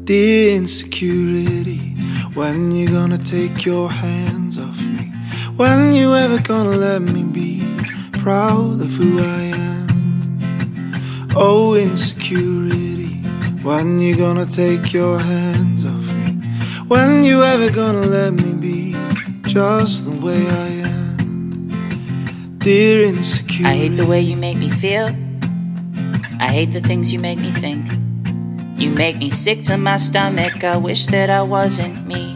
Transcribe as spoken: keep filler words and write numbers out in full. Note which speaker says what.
Speaker 1: The insecurity. When you gonna take your hands off me? When you ever gonna let me be proud of who I am? Oh, insecurity. When you gonna take your hands off me? When you ever gonna let me be just the way I am? Dear insecurity.
Speaker 2: I hate the way you make me feel. I hate the things you make me think. You make me sick to my stomach. I wish that I wasn't me.